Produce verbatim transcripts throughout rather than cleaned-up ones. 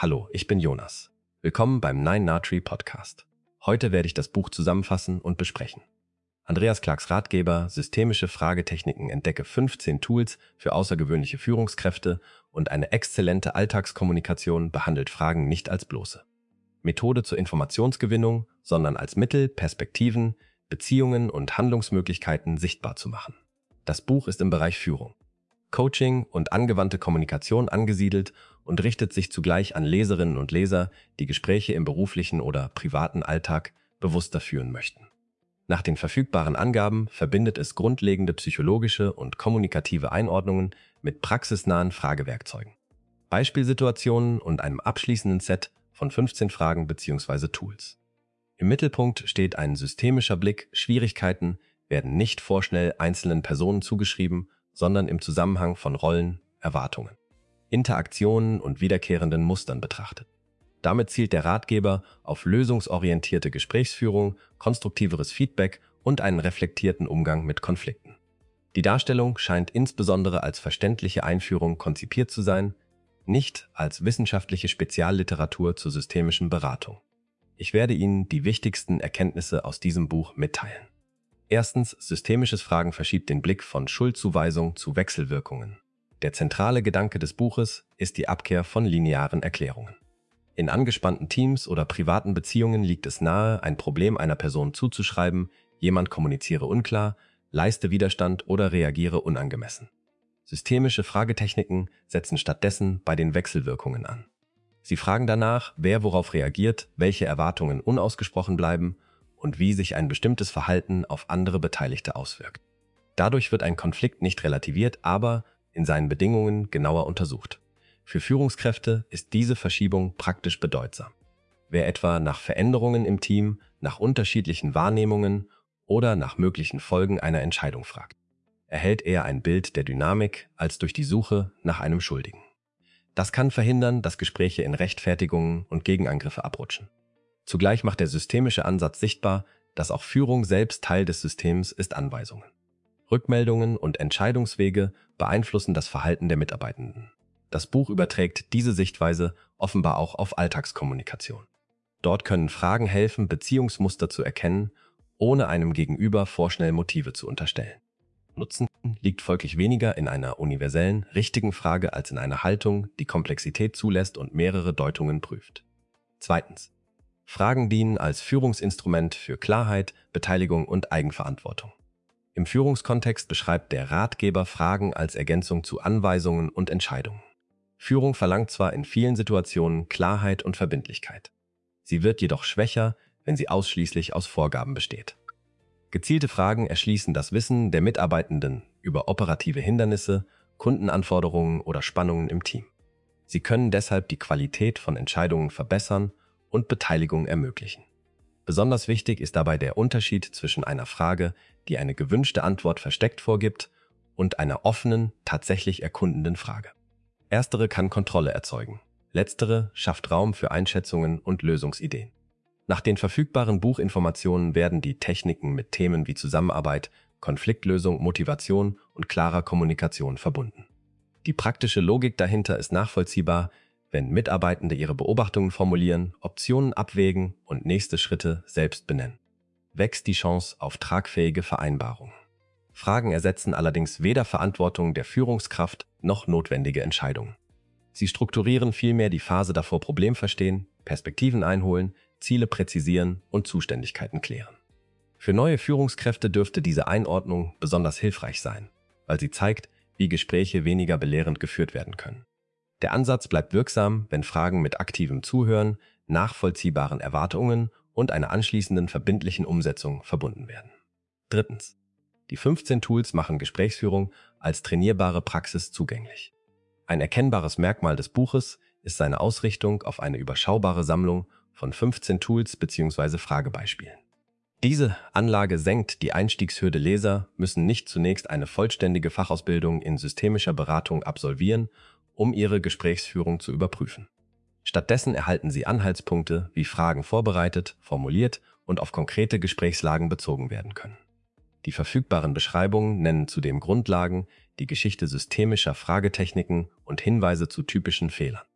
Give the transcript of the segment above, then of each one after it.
Hallo, ich bin Jonas. Willkommen beim Nine Nahtri Podcast. Heute werde ich das Buch zusammenfassen und besprechen. Andreas Clarks Ratgeber Systemische Fragetechniken entdecke fünfzehn Tools für außergewöhnliche Führungskräfte und eine exzellente Alltagskommunikation behandelt Fragen nicht als bloße Methode zur Informationsgewinnung, sondern als Mittel, Perspektiven, Beziehungen und Handlungsmöglichkeiten sichtbar zu machen. Das Buch ist im Bereich Führung, Coaching und angewandte Kommunikation angesiedelt und richtet sich zugleich an Leserinnen und Leser, die Gespräche im beruflichen oder privaten Alltag bewusster führen möchten. Nach den verfügbaren Angaben verbindet es grundlegende psychologische und kommunikative Einordnungen mit praxisnahen Fragewerkzeugen, Beispielsituationen und einem abschließenden Set von fünfzehn Fragen bzw. Tools. Im Mittelpunkt steht ein systemischer Blick, Schwierigkeiten werden nicht vorschnell einzelnen Personen zugeschrieben, sondern im Zusammenhang von Rollen, Erwartungen, Interaktionen und wiederkehrenden Mustern betrachtet. Damit zielt der Ratgeber auf lösungsorientierte Gesprächsführung, konstruktiveres Feedback und einen reflektierten Umgang mit Konflikten. Die Darstellung scheint insbesondere als verständliche Einführung konzipiert zu sein, nicht als wissenschaftliche Spezialliteratur zur systemischen Beratung. Ich werde Ihnen die wichtigsten Erkenntnisse aus diesem Buch mitteilen. Erstens, systemisches Fragen verschiebt den Blick von Schuldzuweisung zu Wechselwirkungen. Der zentrale Gedanke des Buches ist die Abkehr von linearen Erklärungen. In angespannten Teams oder privaten Beziehungen liegt es nahe, ein Problem einer Person zuzuschreiben, jemand kommuniziere unklar, leiste Widerstand oder reagiere unangemessen. Systemische Fragetechniken setzen stattdessen bei den Wechselwirkungen an. Sie fragen danach, wer worauf reagiert, welche Erwartungen unausgesprochen bleiben und wie sich ein bestimmtes Verhalten auf andere Beteiligte auswirkt. Dadurch wird ein Konflikt nicht relativiert, aber in seinen Bedingungen genauer untersucht. Für Führungskräfte ist diese Verschiebung praktisch bedeutsam. Wer etwa nach Veränderungen im Team, nach unterschiedlichen Wahrnehmungen oder nach möglichen Folgen einer Entscheidung fragt, erhält eher ein Bild der Dynamik als durch die Suche nach einem Schuldigen. Das kann verhindern, dass Gespräche in Rechtfertigungen und Gegenangriffe abrutschen. Zugleich macht der systemische Ansatz sichtbar, dass auch Führung selbst Teil des Systems ist. Anweisungen, Rückmeldungen und Entscheidungswege beeinflussen das Verhalten der Mitarbeitenden. Das Buch überträgt diese Sichtweise offenbar auch auf Alltagskommunikation. Dort können Fragen helfen, Beziehungsmuster zu erkennen, ohne einem Gegenüber vorschnell Motive zu unterstellen. Nutzen liegt folglich weniger in einer universellen, richtigen Frage als in einer Haltung, die Komplexität zulässt und mehrere Deutungen prüft. Zweitens. Fragen dienen als Führungsinstrument für Klarheit, Beteiligung und Eigenverantwortung. Im Führungskontext beschreibt der Ratgeber Fragen als Ergänzung zu Anweisungen und Entscheidungen. Führung verlangt zwar in vielen Situationen Klarheit und Verbindlichkeit. Sie wird jedoch schwächer, wenn sie ausschließlich aus Vorgaben besteht. Gezielte Fragen erschließen das Wissen der Mitarbeitenden über operative Hindernisse, Kundenanforderungen oder Spannungen im Team. Sie können deshalb die Qualität von Entscheidungen verbessern und Beteiligung ermöglichen. Besonders wichtig ist dabei der Unterschied zwischen einer Frage, die eine gewünschte Antwort versteckt vorgibt, und einer offenen, tatsächlich erkundenden Frage. Erstere kann Kontrolle erzeugen, letztere schafft Raum für Einschätzungen und Lösungsideen. Nach den verfügbaren Buchinformationen werden die Techniken mit Themen wie Zusammenarbeit, Konfliktlösung, Motivation und klarer Kommunikation verbunden. Die praktische Logik dahinter ist nachvollziehbar, wenn Mitarbeitende ihre Beobachtungen formulieren, Optionen abwägen und nächste Schritte selbst benennen. Wächst die Chance auf tragfähige Vereinbarungen. Fragen ersetzen allerdings weder Verantwortung der Führungskraft noch notwendige Entscheidungen. Sie strukturieren vielmehr die Phase davor, Problem verstehen, Perspektiven einholen, Ziele präzisieren und Zuständigkeiten klären. Für neue Führungskräfte dürfte diese Einordnung besonders hilfreich sein, weil sie zeigt, wie Gespräche weniger belehrend geführt werden können. Der Ansatz bleibt wirksam, wenn Fragen mit aktivem Zuhören, nachvollziehbaren Erwartungen und einer anschließenden verbindlichen Umsetzung verbunden werden. Drittens. Die fünfzehn Tools machen Gesprächsführung als trainierbare Praxis zugänglich. Ein erkennbares Merkmal des Buches ist seine Ausrichtung auf eine überschaubare Sammlung von fünfzehn Tools bzw. Fragebeispielen. Diese Anlage senkt die Einstiegshürde. Leser müssen nicht zunächst eine vollständige Fachausbildung in systemischer Beratung absolvieren, um ihre Gesprächsführung zu überprüfen. Stattdessen erhalten sie Anhaltspunkte, wie Fragen vorbereitet, formuliert und auf konkrete Gesprächslagen bezogen werden können. Die verfügbaren Beschreibungen nennen zudem Grundlagen, die Geschichte systemischer Fragetechniken und Hinweise zu typischen Fehlern.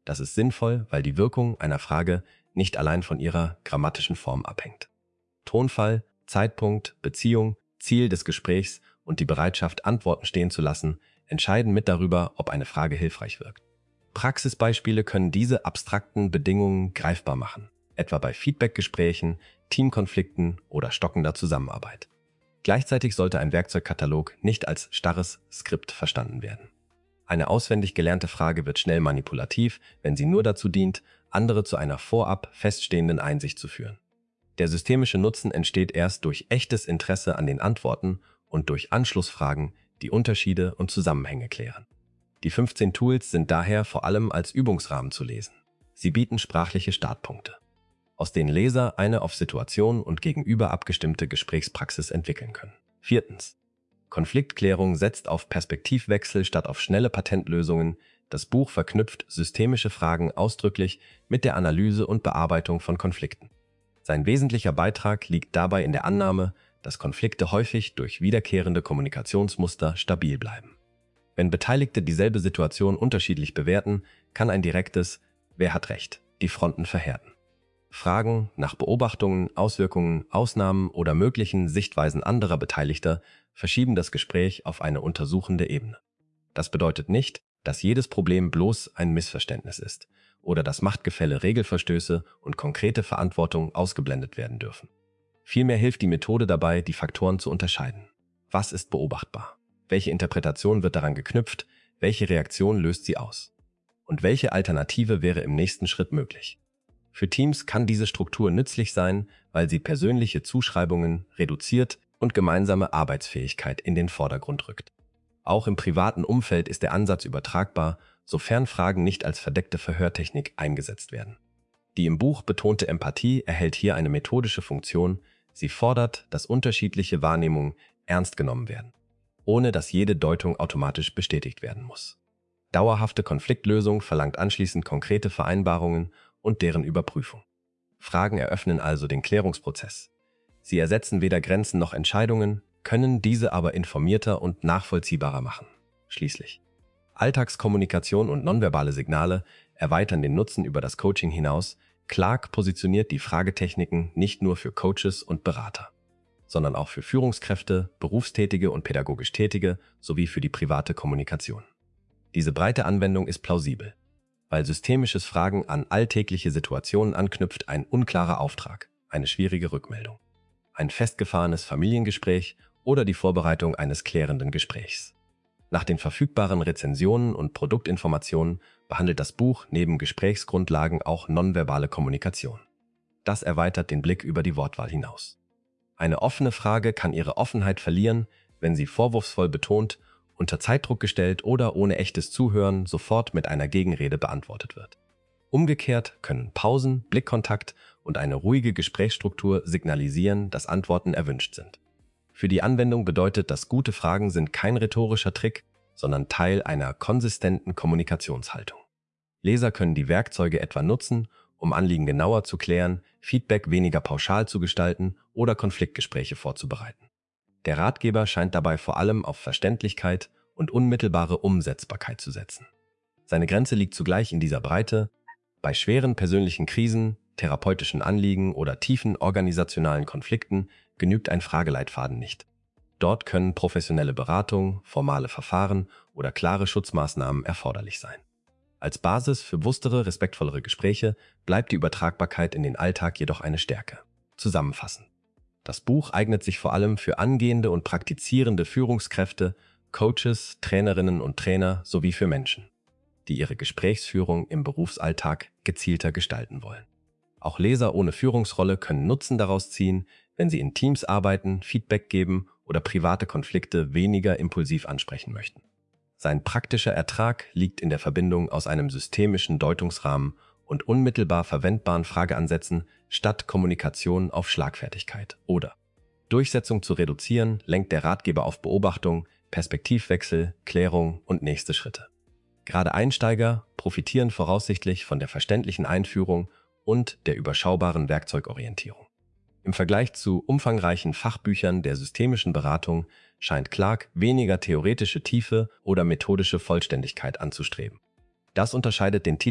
Das ist sinnvoll, weil die Wirkung einer Frage nicht allein von ihrer grammatischen Form abhängt. Tonfall, Zeitpunkt, Beziehung, Ziel des Gesprächs und die Bereitschaft, Antworten stehen zu lassen, entscheiden mit darüber, ob eine Frage hilfreich wirkt. Praxisbeispiele können diese abstrakten Bedingungen greifbar machen, etwa bei Feedbackgesprächen, Teamkonflikten oder stockender Zusammenarbeit. Gleichzeitig sollte ein Werkzeugkatalog nicht als starres Skript verstanden werden. Eine auswendig gelernte Frage wird schnell manipulativ, wenn sie nur dazu dient, andere zu einer vorab feststehenden Einsicht zu führen. Der systemische Nutzen entsteht erst durch echtes Interesse an den Antworten und durch Anschlussfragen, die Unterschiede und Zusammenhänge klären. Die fünfzehn Tools sind daher vor allem als Übungsrahmen zu lesen. Sie bieten sprachliche Startpunkte, aus denen Leser eine auf Situation und Gegenüber abgestimmte Gesprächspraxis entwickeln können. Viertens. Konfliktklärung setzt auf Perspektivwechsel statt auf schnelle Patentlösungen. Das Buch verknüpft systemische Fragen ausdrücklich mit der Analyse und Bearbeitung von Konflikten. Sein wesentlicher Beitrag liegt dabei in der Annahme, dass Konflikte häufig durch wiederkehrende Kommunikationsmuster stabil bleiben. Wenn Beteiligte dieselbe Situation unterschiedlich bewerten, kann ein direktes „Wer hat Recht?“ die Fronten verhärten. Fragen nach Beobachtungen, Auswirkungen, Ausnahmen oder möglichen Sichtweisen anderer Beteiligter verschieben das Gespräch auf eine untersuchende Ebene. Das bedeutet nicht, dass jedes Problem bloß ein Missverständnis ist oder dass Machtgefälle, Regelverstöße und konkrete Verantwortung ausgeblendet werden dürfen. Vielmehr hilft die Methode dabei, die Faktoren zu unterscheiden. Was ist beobachtbar? Welche Interpretation wird daran geknüpft? Welche Reaktion löst sie aus? Und welche Alternative wäre im nächsten Schritt möglich? Für Teams kann diese Struktur nützlich sein, weil sie persönliche Zuschreibungen reduziert und gemeinsame Arbeitsfähigkeit in den Vordergrund rückt. Auch im privaten Umfeld ist der Ansatz übertragbar, sofern Fragen nicht als verdeckte Verhörtechnik eingesetzt werden. Die im Buch betonte Empathie erhält hier eine methodische Funktion. Sie fordert, dass unterschiedliche Wahrnehmungen ernst genommen werden, ohne dass jede Deutung automatisch bestätigt werden muss. Dauerhafte Konfliktlösung verlangt anschließend konkrete Vereinbarungen und deren Überprüfung. Fragen eröffnen also den Klärungsprozess. Sie ersetzen weder Grenzen noch Entscheidungen, können diese aber informierter und nachvollziehbarer machen. Schließlich. Alltagskommunikation und nonverbale Signale erweitern den Nutzen über das Coaching hinaus. Clark positioniert die Fragetechniken nicht nur für Coaches und Berater, sondern auch für Führungskräfte, Berufstätige und pädagogisch Tätige sowie für die private Kommunikation. Diese breite Anwendung ist plausibel, weil systemisches Fragen an alltägliche Situationen anknüpft, ein unklarer Auftrag, eine schwierige Rückmeldung, ein festgefahrenes Familiengespräch oder die Vorbereitung eines klärenden Gesprächs. Nach den verfügbaren Rezensionen und Produktinformationen behandelt das Buch neben Gesprächsgrundlagen auch nonverbale Kommunikation. Das erweitert den Blick über die Wortwahl hinaus. Eine offene Frage kann ihre Offenheit verlieren, wenn sie vorwurfsvoll betont, unter Zeitdruck gestellt oder ohne echtes Zuhören sofort mit einer Gegenrede beantwortet wird. Umgekehrt können Pausen, Blickkontakt und eine ruhige Gesprächsstruktur signalisieren, dass Antworten erwünscht sind. Für die Anwendung bedeutet das, gute Fragen sind kein rhetorischer Trick, sondern Teil einer konsistenten Kommunikationshaltung. Leser können die Werkzeuge etwa nutzen, um Anliegen genauer zu klären, Feedback weniger pauschal zu gestalten oder Konfliktgespräche vorzubereiten. Der Ratgeber scheint dabei vor allem auf Verständlichkeit und unmittelbare Umsetzbarkeit zu setzen. Seine Grenze liegt zugleich in dieser Breite. Bei schweren persönlichen Krisen, therapeutischen Anliegen oder tiefen organisationalen Konflikten genügt ein Frageleitfaden nicht. Dort können professionelle Beratung, formale Verfahren oder klare Schutzmaßnahmen erforderlich sein. Als Basis für bewusstere, respektvollere Gespräche bleibt die Übertragbarkeit in den Alltag jedoch eine Stärke. Zusammenfassend. Das Buch eignet sich vor allem für angehende und praktizierende Führungskräfte, Coaches, Trainerinnen und Trainer sowie für Menschen, die ihre Gesprächsführung im Berufsalltag gezielter gestalten wollen. Auch Leser ohne Führungsrolle können Nutzen daraus ziehen, wenn sie in Teams arbeiten, Feedback geben oder private Konflikte weniger impulsiv ansprechen möchten. Sein praktischer Ertrag liegt in der Verbindung aus einem systemischen Deutungsrahmen und unmittelbar verwendbaren Frageansätzen statt Kommunikation auf Schlagfertigkeit oder Durchsetzung zu reduzieren, lenkt der Ratgeber auf Beobachtung, Perspektivwechsel, Klärung und nächste Schritte. Gerade Einsteiger profitieren voraussichtlich von der verständlichen Einführung und der überschaubaren Werkzeugorientierung. Im Vergleich zu umfangreichen Fachbüchern der systemischen Beratung scheint Clark weniger theoretische Tiefe oder methodische Vollständigkeit anzustreben. Das unterscheidet den Titel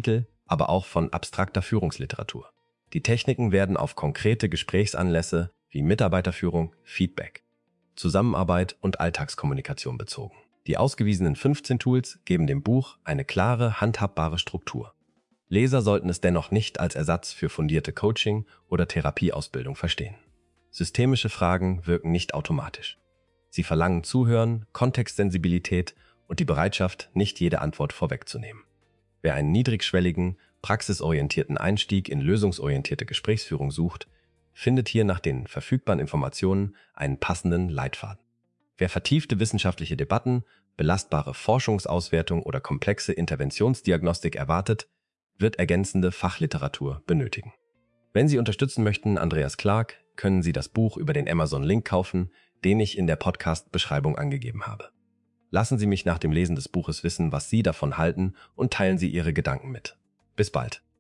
aber auch von abstrakter Führungsliteratur. Die Techniken werden auf konkrete Gesprächsanlässe wie Mitarbeiterführung, Feedback, Zusammenarbeit und Alltagskommunikation bezogen. Die ausgewiesenen fünfzehn Tools geben dem Buch eine klare, handhabbare Struktur. Leser sollten es dennoch nicht als Ersatz für fundierte Coaching- oder Therapieausbildung verstehen. Systemische Fragen wirken nicht automatisch. Sie verlangen Zuhören, Kontextsensibilität und die Bereitschaft, nicht jede Antwort vorwegzunehmen. Wer einen niedrigschwelligen, praxisorientierten Einstieg in lösungsorientierte Gesprächsführung sucht, findet hier nach den verfügbaren Informationen einen passenden Leitfaden. Wer vertiefte wissenschaftliche Debatten, belastbare Forschungsauswertung oder komplexe Interventionsdiagnostik erwartet, wird ergänzende Fachliteratur benötigen. Wenn Sie unterstützen möchten, Andreas Clark, können Sie das Buch über den Amazon-Link kaufen, den ich in der Podcast-Beschreibung angegeben habe. Lassen Sie mich nach dem Lesen des Buches wissen, was Sie davon halten und teilen Sie Ihre Gedanken mit. Bis bald.